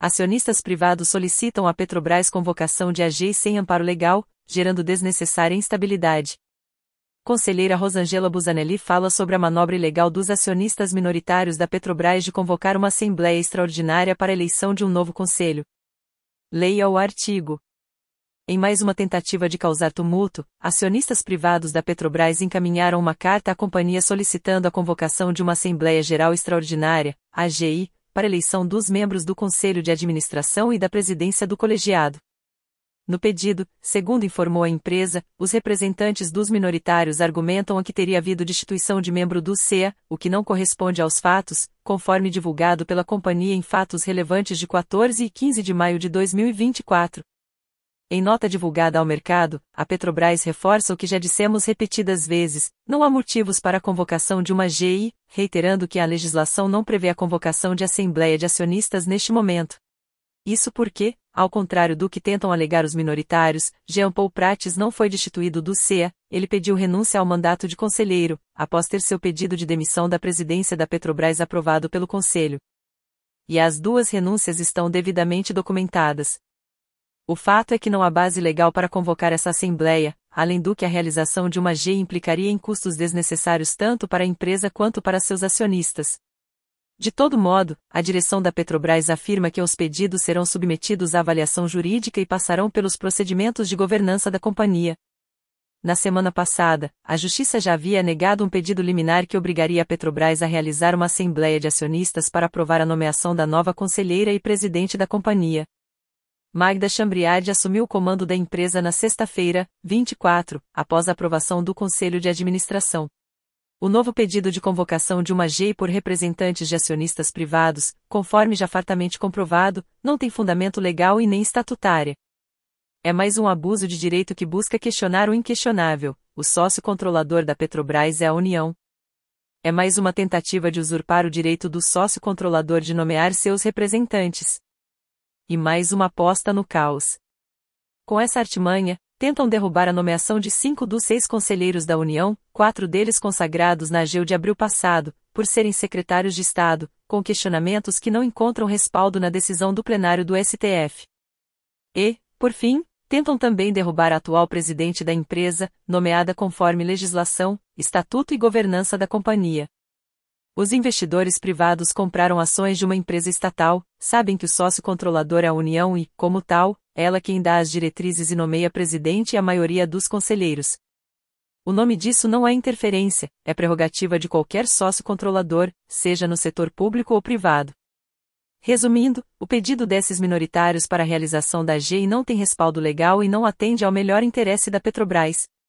Acionistas privados solicitam à Petrobras convocação de AGI sem amparo legal, gerando desnecessária instabilidade. Conselheira Rosângela Busanelli fala sobre a manobra ilegal dos acionistas minoritários da Petrobras de convocar uma assembleia extraordinária para a eleição de um novo conselho. Leia o artigo. Em mais uma tentativa de causar tumulto, acionistas privados da Petrobras encaminharam uma carta à companhia solicitando a convocação de uma Assembleia Geral Extraordinária, AGI, para a eleição dos membros do Conselho de Administração e da presidência do colegiado. No pedido, segundo informou a empresa, os representantes dos minoritários argumentam que teria havido destituição de membro do CEA, o que não corresponde aos fatos, conforme divulgado pela companhia em fatos relevantes de 14 e 15 de maio de 2024. Em nota divulgada ao mercado, a Petrobras reforça o que já dissemos repetidas vezes: não há motivos para a convocação de uma AGI, reiterando que a legislação não prevê a convocação de assembleia de acionistas neste momento. Isso porque, ao contrário do que tentam alegar os minoritários, Jean Paul Prates não foi destituído do CEA, ele pediu renúncia ao mandato de conselheiro, após ter seu pedido de demissão da presidência da Petrobras aprovado pelo Conselho. E as duas renúncias estão devidamente documentadas. O fato é que não há base legal para convocar essa assembleia, além do que a realização de uma AGI implicaria em custos desnecessários tanto para a empresa quanto para seus acionistas. De todo modo, a direção da Petrobras afirma que os pedidos serão submetidos à avaliação jurídica e passarão pelos procedimentos de governança da companhia. Na semana passada, a Justiça já havia negado um pedido liminar que obrigaria a Petrobras a realizar uma assembleia de acionistas para aprovar a nomeação da nova conselheira e presidente da companhia. Magda Chambriard assumiu o comando da empresa na sexta-feira, 24, após a aprovação do Conselho de Administração. O novo pedido de convocação de uma AGI por representantes de acionistas privados, conforme já fartamente comprovado, não tem fundamento legal e nem estatutário. É mais um abuso de direito que busca questionar o inquestionável: o sócio controlador da Petrobras é a União. É mais uma tentativa de usurpar o direito do sócio controlador de nomear seus representantes. E mais uma aposta no caos. Com essa artimanha, tentam derrubar a nomeação de 5 dos 6 conselheiros da União, 4 deles consagrados na AGU de abril passado, por serem secretários de Estado, com questionamentos que não encontram respaldo na decisão do plenário do STF. E, por fim, tentam também derrubar a atual presidente da empresa, nomeada conforme legislação, estatuto e governança da companhia. Os investidores privados compraram ações de uma empresa estatal, sabem que o sócio controlador é a União e, como tal, ela quem dá as diretrizes e nomeia presidente e a maioria dos conselheiros. O nome disso não é interferência, é prerrogativa de qualquer sócio controlador, seja no setor público ou privado. Resumindo, o pedido desses minoritários para a realização da AGI não tem respaldo legal e não atende ao melhor interesse da Petrobras.